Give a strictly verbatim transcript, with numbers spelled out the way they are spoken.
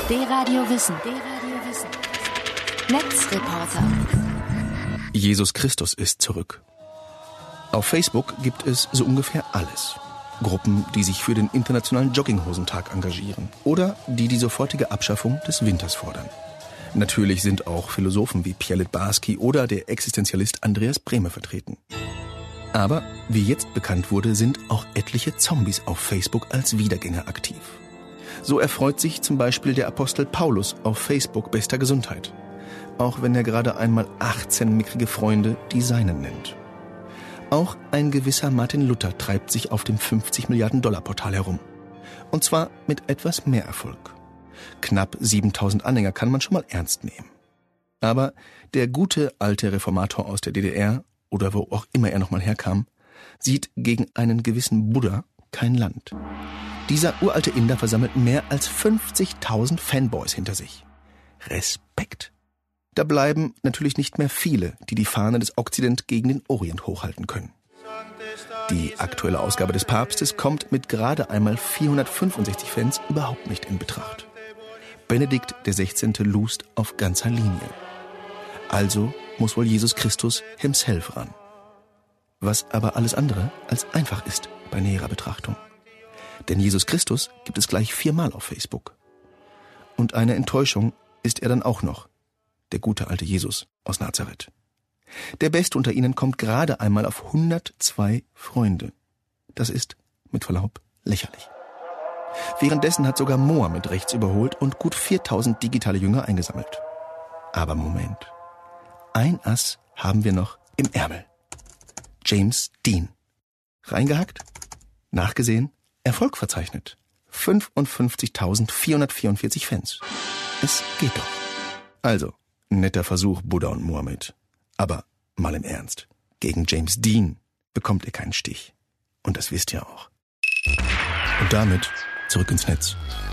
D-Radio Wissen. D-Radio Wissen. Netzreporter. Jesus Christus ist zurück. Auf Facebook gibt es so ungefähr alles. Gruppen, die sich für den internationalen Jogginghosentag engagieren oder die die sofortige Abschaffung des Winters fordern. Natürlich sind auch Philosophen wie Pierre Littbarski oder der Existenzialist Andreas Brehme vertreten. Aber, wie jetzt bekannt wurde, sind auch etliche Zombies auf Facebook als Wiedergänger aktiv. So erfreut sich zum Beispiel der Apostel Paulus auf Facebook bester Gesundheit. Auch wenn er gerade einmal achtzehn mickrige Freunde die seinen nennt. Auch ein gewisser Martin Luther treibt sich auf dem fünfzig Milliarden Dollar Portal herum. Und zwar mit etwas mehr Erfolg. Knapp siebentausend Anhänger kann man schon mal ernst nehmen. Aber der gute alte Reformator aus der D D R, oder wo auch immer er nochmal herkam, sieht gegen einen gewissen Buddha kein Land. Dieser uralte Inder versammelt mehr als fünfzigtausend Fanboys hinter sich. Respekt! Da bleiben natürlich nicht mehr viele, die die Fahne des Okzident gegen den Orient hochhalten können. Die aktuelle Ausgabe des Papstes kommt mit gerade einmal vierhundertfünfundsechzig Fans überhaupt nicht in Betracht. Benedikt der Sechzehnte lust auf ganzer Linie. Also muss wohl Jesus Christus himself ran. Was aber alles andere als einfach ist bei näherer Betrachtung. Denn Jesus Christus gibt es gleich viermal auf Facebook. Und eine Enttäuschung ist er dann auch noch. Der gute alte Jesus aus Nazareth. Der Beste unter ihnen kommt gerade einmal auf hundertzwei Freunde. Das ist, mit Verlaub, lächerlich. Währenddessen hat sogar Mohammed rechts überholt und gut viertausend digitale Jünger eingesammelt. Aber Moment. Ein Ass haben wir noch im Ärmel. James Dean. Reingehackt, nachgesehen, Erfolg verzeichnet. fünfundfünfzigtausendvierhundertvierundvierzig Fans. Es geht doch. Also, netter Versuch, Buddha und Mohammed. Aber mal im Ernst. Gegen James Dean bekommt ihr keinen Stich. Und das wisst ihr auch. Und damit zurück ins Netz.